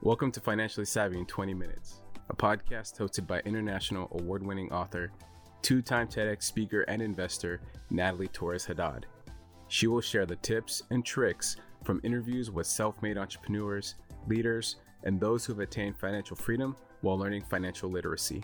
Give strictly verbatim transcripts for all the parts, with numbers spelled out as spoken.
Welcome to Financially Savvy in twenty minutes, a podcast hosted by international award-winning author, two-time TEDx speaker and investor, Natalie Torres Haddad. She will share the tips and tricks from interviews with self-made entrepreneurs, leaders, and those who have attained financial freedom while learning financial literacy.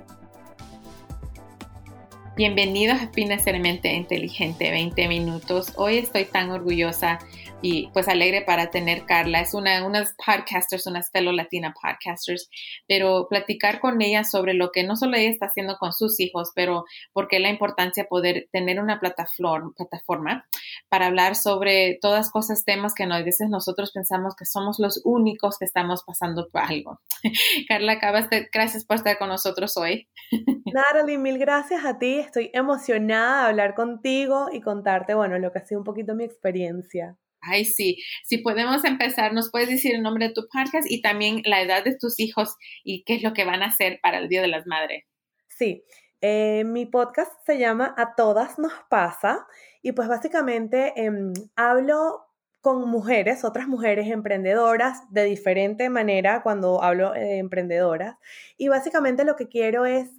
Bienvenidos a Financieramente Inteligente veinte minutos. Hoy estoy tan orgullosa y pues alegre para tener Carla. Es una unas podcasters, unas fellow latina podcasters, pero platicar con ella sobre lo que no solo ella está haciendo con sus hijos, pero porque la importancia de poder tener una plataforma, plataforma para hablar sobre todas cosas, temas que no, a veces nosotros pensamos que somos los únicos que estamos pasando por algo. Carla, acabas de, gracias por estar con nosotros hoy. Natalie, mil gracias a ti. Estoy emocionada de hablar contigo y contarte, bueno, lo que ha sido un poquito mi experiencia. Ay, sí. Si podemos empezar, ¿nos puedes decir el nombre de tu podcast y también la edad de tus hijos y qué es lo que van a hacer para el Día de las Madres? Sí, eh, mi podcast se llama A Todas Nos Pasa y pues básicamente eh, hablo con mujeres, otras mujeres emprendedoras de diferente manera cuando hablo de emprendedoras y básicamente lo que quiero es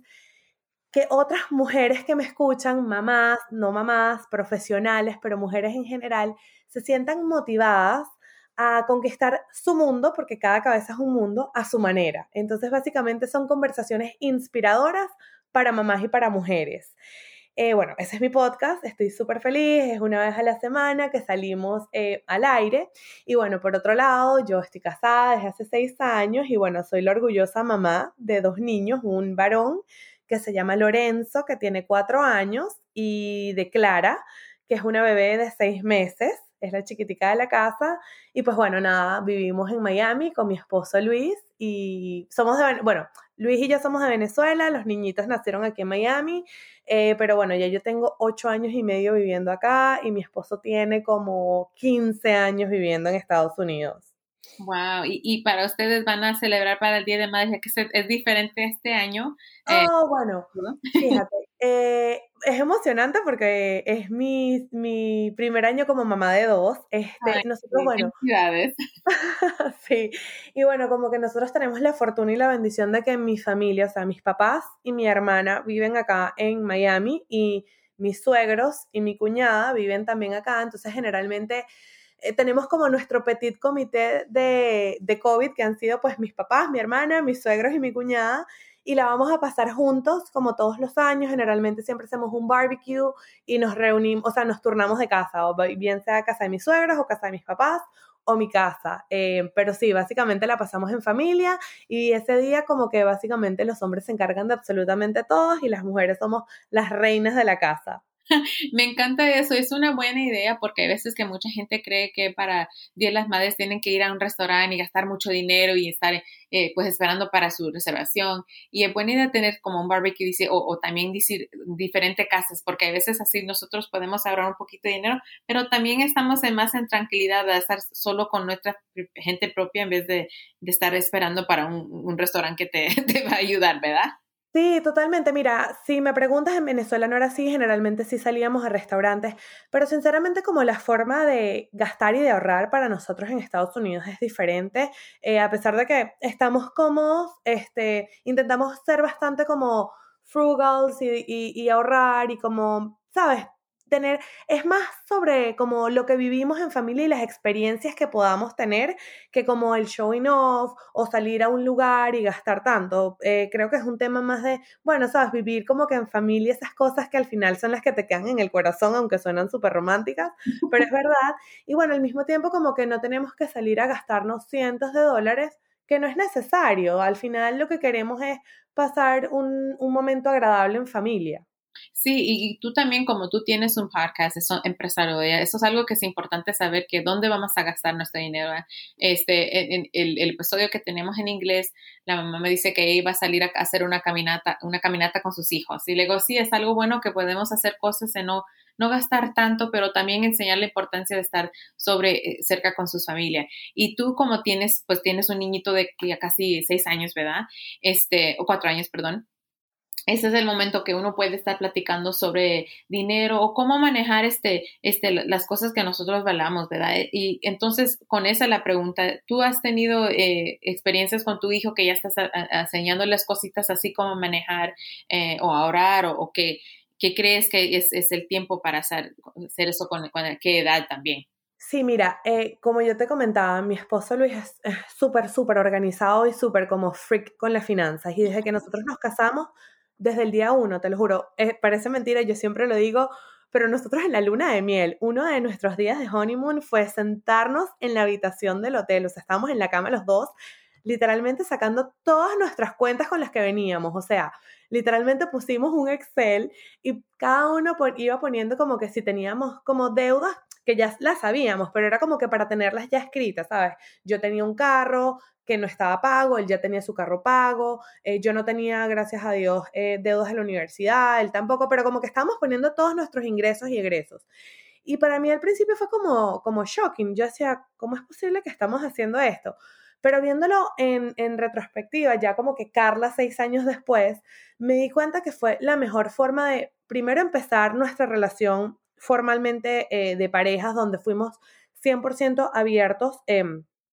que otras mujeres que me escuchan, mamás, no mamás, profesionales, pero mujeres en general, se sientan motivadas a conquistar su mundo, porque cada cabeza es un mundo, a su manera. Entonces, básicamente son conversaciones inspiradoras para mamás y para mujeres. Eh, bueno, ese es mi podcast, estoy súper feliz, es una vez a la semana que salimos eh, al aire. Y bueno, por otro lado, yo estoy casada desde hace seis años y bueno, soy la orgullosa mamá de dos niños, un varón que se llama Lorenzo, que tiene cuatro años, y de Clara, que es una bebé de seis meses, es la chiquitica de la casa, y pues bueno, nada, vivimos en Miami con mi esposo Luis, y somos de, bueno, Luis y yo somos de Venezuela, los niñitos nacieron aquí en Miami, eh, pero bueno, ya yo tengo ocho años y medio viviendo acá, y mi esposo tiene como quince años viviendo en Estados Unidos. Wow, y, y para ustedes van a celebrar para el Día de Madres, que se, es diferente este año. Eh, oh, bueno, ¿no? Fíjate, eh, es emocionante porque es mi, mi primer año como mamá de dos. Este, Ay, nosotros, sí, bueno, felicidades. Sí, y bueno, como que nosotros tenemos la fortuna y la bendición de que mi familia, o sea, mis papás y mi hermana viven acá en Miami y mis suegros y mi cuñada viven también acá, entonces generalmente Eh, tenemos como nuestro petit comité de, de COVID, que han sido pues mis papás, mi hermana, mis suegros y mi cuñada, y la vamos a pasar juntos como todos los años. Generalmente siempre hacemos un barbecue y nos reunimos, o sea, nos turnamos de casa, o bien sea casa de mis suegros o casa de mis papás o mi casa, eh, pero sí, básicamente la pasamos en familia y ese día como que básicamente los hombres se encargan de absolutamente todos y las mujeres somos las reinas de la casa. Me encanta eso, es una buena idea porque hay veces que mucha gente cree que para Día de las Madres tienen que ir a un restaurante y gastar mucho dinero y estar eh, pues esperando para su reservación, y es buena idea tener como un barbecue dice, o, o también decir diferentes casas, porque a veces así nosotros podemos ahorrar un poquito de dinero, pero también estamos en más en tranquilidad de estar solo con nuestra gente propia en vez de, de estar esperando para un, un restaurante que te, te va a ayudar, ¿verdad? Sí, totalmente. Mira, si me preguntas, en Venezuela no era así, generalmente sí salíamos a restaurantes, pero sinceramente como la forma de gastar y de ahorrar para nosotros en Estados Unidos es diferente, eh, a pesar de que estamos cómodos, este, intentamos ser bastante como frugals y, y, y ahorrar y como, ¿sabes? Tener, es más sobre como lo que vivimos en familia y las experiencias que podamos tener que como el showing off o salir a un lugar y gastar tanto. Eh, creo que es un tema más de, bueno, sabes, vivir como que en familia esas cosas que al final son las que te quedan en el corazón, aunque suenan súper románticas, pero es verdad. Y bueno, al mismo tiempo como que no tenemos que salir a gastarnos cientos de dólares que no es necesario. Al final lo que queremos es pasar un, un momento agradable en familia. Sí, y tú también, como tú tienes un podcast, eso, empresario, eso es algo que es importante saber, que dónde vamos a gastar nuestro dinero. Este, en, en el, el episodio que tenemos en inglés, la mamá me dice que iba a salir a hacer una caminata, una caminata con sus hijos. Y le digo, sí, es algo bueno que podemos hacer cosas de no, no gastar tanto, pero también enseñar la importancia de estar sobre, cerca con sus familias. Y tú, como tienes, pues tienes un niñito de ya casi seis años, ¿verdad? Este, o cuatro años, perdón. ese es el momento que uno puede estar platicando sobre dinero o cómo manejar este, este, las cosas que nosotros valamos, ¿verdad? Y entonces, con esa la pregunta, ¿tú has tenido eh, experiencias con tu hijo que ya estás a, a, enseñándoles cositas así como manejar eh, o ahorrar o, o que, que crees que es, es el tiempo para hacer, hacer eso con, con qué edad también? Sí, mira, eh, como yo te comentaba, mi esposo Luis es es súper, súper organizado y súper como freak con las finanzas. Y desde que nosotros nos casamos, desde el día uno, te lo juro, eh, parece mentira, yo siempre lo digo, pero nosotros en la luna de miel, uno de nuestros días de honeymoon fue sentarnos en la habitación del hotel, o sea, estábamos en la cama los dos, literalmente sacando todas nuestras cuentas con las que veníamos, o sea, literalmente pusimos un Excel y cada uno pon- iba poniendo como que si teníamos como deudas, que ya las sabíamos, pero era como que para tenerlas ya escritas, ¿sabes? Yo tenía un carro que no estaba pago, él ya tenía su carro pago, eh, yo no tenía, gracias a Dios, eh, deudas de la universidad, él tampoco, pero como que estábamos poniendo todos nuestros ingresos y egresos. Y para mí al principio fue como, como shocking. Yo decía, ¿cómo es posible que estamos haciendo esto? Pero viéndolo en, en retrospectiva, ya como que Carla, seis años después, me di cuenta que fue la mejor forma de, primero, empezar nuestra relación formalmente eh, de parejas, donde fuimos cien por ciento abiertos eh,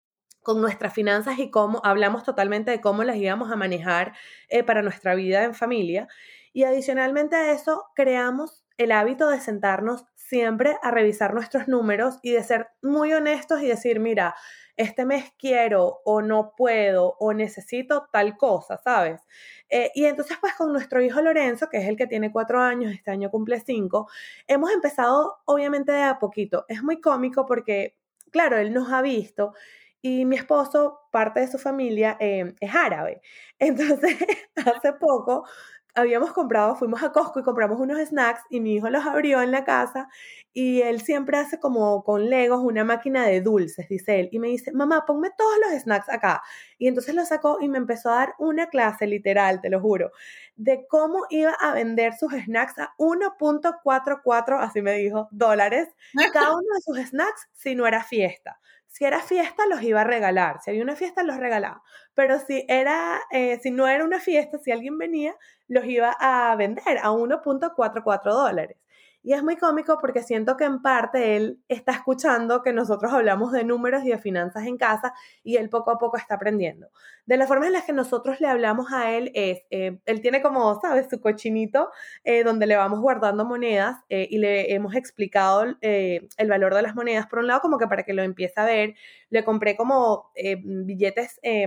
con nuestras finanzas y cómo hablamos totalmente de cómo las íbamos a manejar eh, para nuestra vida en familia. Y adicionalmente a eso, creamos el hábito de sentarnos siempre a revisar nuestros números y de ser muy honestos y decir, mira, este mes quiero o no puedo o necesito tal cosa, ¿sabes? Eh, y entonces pues con nuestro hijo Lorenzo, que es el que tiene cuatro años, este año cumple cinco, hemos empezado obviamente de a poquito. Es muy cómico porque, claro, él nos ha visto y mi esposo, parte de su familia, eh, es árabe. Entonces, hace poco habíamos comprado, fuimos a Costco y compramos unos snacks y mi hijo los abrió en la casa y él siempre hace como con Legos una máquina de dulces, dice él, y me dice, mamá, ponme todos los snacks acá. Y entonces lo sacó y me empezó a dar una clase literal, te lo juro, de cómo iba a vender sus snacks a uno punto cuarenta y cuatro, así me dijo, dólares, cada uno de sus snacks si no era fiesta. Si era fiesta, los iba a regalar. Si había una fiesta, los regalaba. Pero si, era, eh, si no era una fiesta, si alguien venía, los iba a vender a uno punto cuarenta y cuatro dólares. Y es muy cómico porque siento que en parte él está escuchando que nosotros hablamos de números y de finanzas en casa y él poco a poco está aprendiendo. De la forma en la que nosotros le hablamos a él es, eh, él tiene como, ¿sabes? Su cochinito eh, donde le vamos guardando monedas eh, y le hemos explicado eh, el valor de las monedas. Por un lado, como que para que lo empiece a ver, le compré como eh, billetes... Eh,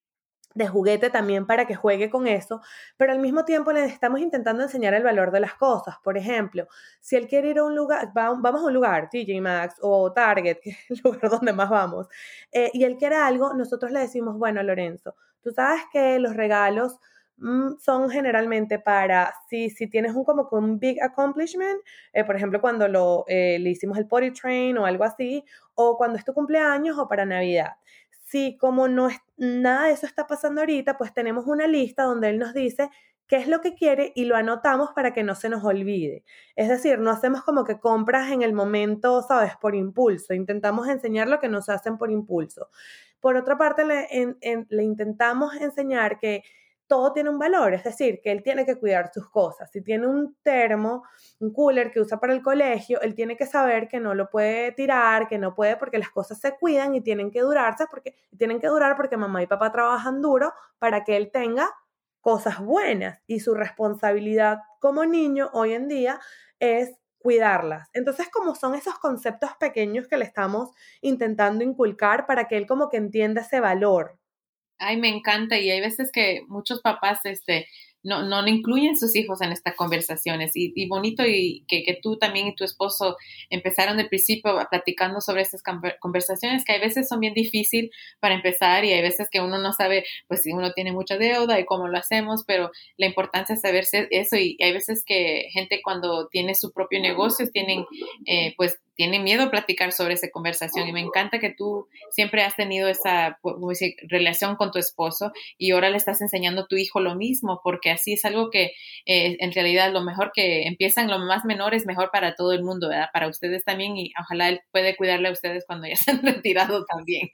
de juguete también para que juegue con eso, pero al mismo tiempo le estamos intentando enseñar el valor de las cosas. Por ejemplo, si él quiere ir a un lugar, va, vamos a un lugar, T J Maxx o Target, que es el lugar donde más vamos, eh, y él quiere algo, nosotros le decimos, bueno, Lorenzo, tú sabes que los regalos mm, son generalmente para, si, si tienes un como un big accomplishment, eh, por ejemplo, cuando lo, eh, le hicimos el potty train o algo así, o cuando es tu cumpleaños o para Navidad. Si como no es, nada de eso está pasando ahorita, pues tenemos una lista donde él nos dice qué es lo que quiere y lo anotamos para que no se nos olvide. Es decir, no hacemos como que compras en el momento, ¿sabes? Por impulso. Intentamos enseñar lo que nos hacen por impulso. Por otra parte, le, en, en, le intentamos enseñar que todo tiene un valor, es decir, que él tiene que cuidar sus cosas. Si tiene un termo, un cooler que usa para el colegio, él tiene que saber que no lo puede tirar, que no puede porque las cosas se cuidan y tienen que durarse porque tienen que durar porque mamá y papá trabajan duro para que él tenga cosas buenas y su responsabilidad como niño hoy en día es cuidarlas. Entonces, como son esos conceptos pequeños que le estamos intentando inculcar para que él como que entienda ese valor. Ay, me encanta y hay veces que muchos papás este, no, no incluyen sus hijos en estas conversaciones y, y bonito y que, que tú también y tu esposo empezaron del principio platicando sobre estas conversaciones que a veces son bien difíciles para empezar y hay veces que uno no sabe pues si uno tiene mucha deuda y cómo lo hacemos, pero la importancia es saber eso y hay veces que gente cuando tiene su propio negocio tienen eh, pues tienen miedo a platicar sobre esa conversación y me encanta que tú siempre has tenido esa pues, decir, relación con tu esposo y ahora le estás enseñando a tu hijo lo mismo, porque así es algo que eh, en realidad lo mejor que empiezan lo más menor es mejor para todo el mundo, ¿verdad? Para ustedes también y ojalá él puede cuidarle a ustedes cuando ya se han retirado también.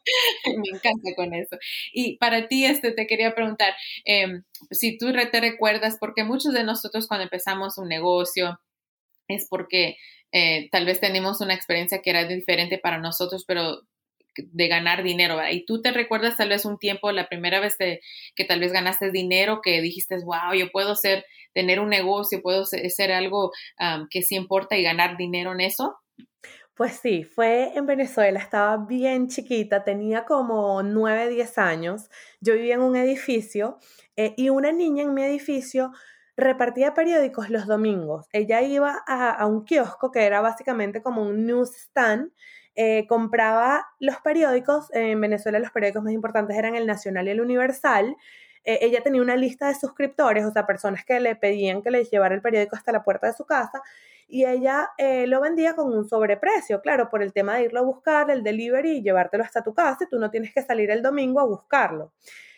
Me encanta con eso. Y para ti, este, te quería preguntar, eh, si tú te recuerdas, porque muchos de nosotros cuando empezamos un negocio es porque eh, tal vez tenemos una experiencia que era diferente para nosotros, pero de ganar dinero, ¿verdad? Y tú te recuerdas tal vez un tiempo, la primera vez de, que tal vez ganaste dinero, que dijiste, wow, yo puedo ser, tener un negocio, puedo ser, ser algo um, que sí importa y ganar dinero en eso. Pues sí, fue en Venezuela, estaba bien chiquita, tenía como nueve, diez años, yo vivía en un edificio eh, y una niña en mi edificio repartía periódicos los domingos. Ella iba a, a un kiosco que era básicamente como un newsstand, eh, compraba los periódicos, eh, en Venezuela los periódicos más importantes eran el Nacional y el Universal. Eh, ella tenía una lista de suscriptores, o sea, personas que le pedían que les llevara el periódico hasta la puerta de su casa, y ella eh, lo vendía con un sobreprecio, claro, por el tema de irlo a buscar, el delivery y llevártelo hasta tu casa, y tú no tienes que salir el domingo a buscarlo.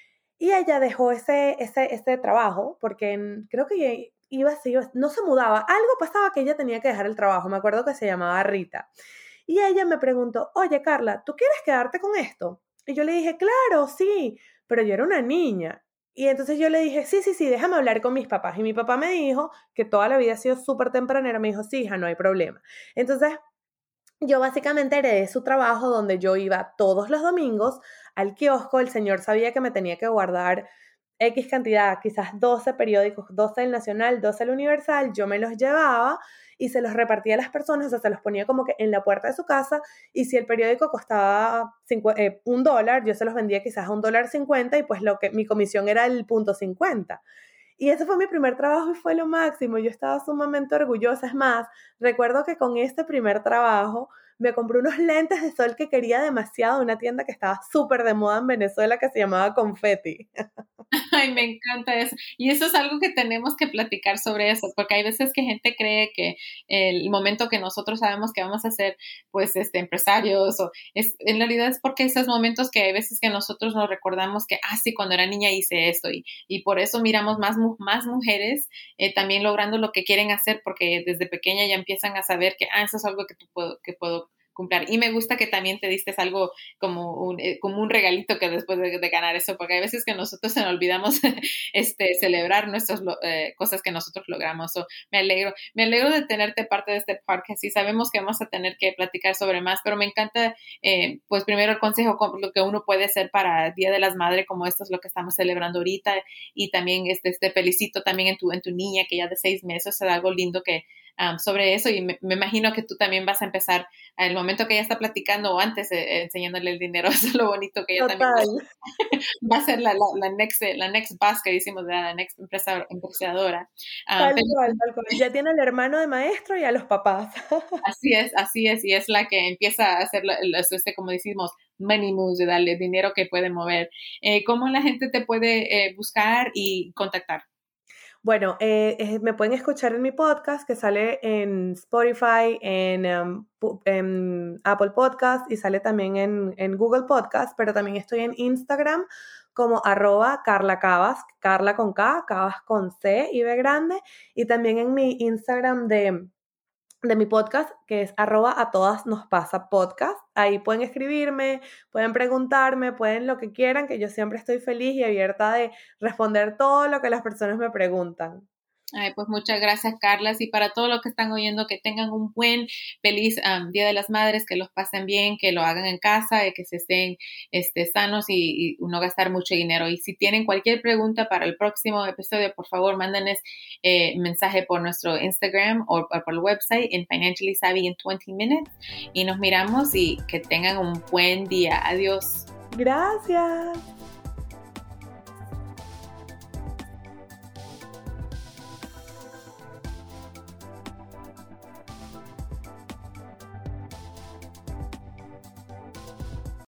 Y ella dejó ese, ese, ese trabajo, porque en, creo que iba, iba, no se mudaba, algo pasaba que ella tenía que dejar el trabajo, me acuerdo que se llamaba Rita. Y ella me preguntó, oye Carla, ¿tú quieres quedarte con esto? Y yo le dije, claro, sí, pero yo era una niña. Y entonces yo le dije, sí, sí, sí, déjame hablar con mis papás. Y mi papá me dijo, que toda la vida ha sido súper tempranera, me dijo, sí, hija, no hay problema. Entonces, yo básicamente heredé su trabajo donde yo iba todos los domingos al kiosco. El señor sabía que me tenía que guardar X cantidad, quizás doce periódicos, doce del Nacional, doce del Universal, yo me los llevaba y se los repartía a las personas, o sea, se los ponía como que en la puerta de su casa, y si el periódico costaba cinco, eh, un dólar, yo se los vendía quizás a un dólar cincuenta, y pues lo que mi comisión era el punto cincuenta. Y ese fue mi primer trabajo y fue lo máximo. Yo estaba sumamente orgullosa. Es más, recuerdo que con este primer trabajo me compré unos lentes de sol que quería demasiado de una tienda que estaba súper de moda en Venezuela que se llamaba Confetti. Ay, me encanta eso. Y eso es algo que tenemos que platicar sobre eso, porque hay veces que gente cree que el momento que nosotros sabemos que vamos a ser, pues, este, empresarios, o es, en realidad es porque esos momentos que hay veces que nosotros nos recordamos que, ah, sí, cuando era niña hice esto, y, y por eso miramos más, más mujeres eh, también logrando lo que quieren hacer, porque desde pequeña ya empiezan a saber que, ah, eso es algo que, tú puedo, que puedo cumplir. Y me gusta que también te diste algo como un, eh, como un regalito que después de, de ganar eso, porque hay veces que nosotros se nos olvidamos este, celebrar nuestras eh, cosas que nosotros logramos. So, me alegro, me alegro de tenerte parte de este podcast y sabemos que vamos a tener que platicar sobre más, pero me encanta, eh, pues primero el consejo, lo que uno puede hacer para el Día de las Madres, como esto es lo que estamos celebrando ahorita, y también este, este felicito también en tu, en tu niña que ya de seis meses, es algo lindo que Um, sobre eso, y me, me imagino que tú también vas a empezar al momento que ella está platicando o antes eh, enseñándole el dinero. Eso es lo bonito que ella Total. también va, va a ser la, la, la next la next boss que decimos, la next empresa, empresadora. Um, tal pero, cual, tal cual. Ya tiene al hermano de maestro y a los papás. Así es, así es, y es la que empieza a hacer este, como decimos, money moves, de darle dinero que puede mover. Eh, ¿Cómo la gente te puede eh, buscar y contactar? Bueno, eh, eh, me pueden escuchar en mi podcast que sale en Spotify, en, um, en Apple Podcast y sale también en, en Google Podcast, pero también estoy en Instagram como arroba Carla Cabas, Carla con K, Cabas con C y B grande, y también en mi Instagram de... de mi podcast, que es arroba a todas nos pasa podcast. Ahí pueden escribirme, pueden preguntarme, pueden lo que quieran, que yo siempre estoy feliz y abierta de responder todo lo que las personas me preguntan. Ay, pues muchas gracias, Carla. Y para todos los que están oyendo, que tengan un buen, feliz um, Día de las Madres, que los pasen bien, que lo hagan en casa, y que se estén este, sanos y, y no gastar mucho dinero. Y si tienen cualquier pregunta para el próximo episodio, por favor, mándenles eh, mensaje por nuestro Instagram o, o por el website en Financially Savvy in twenty minutes. Y nos miramos y que tengan un buen día. Adiós. Gracias.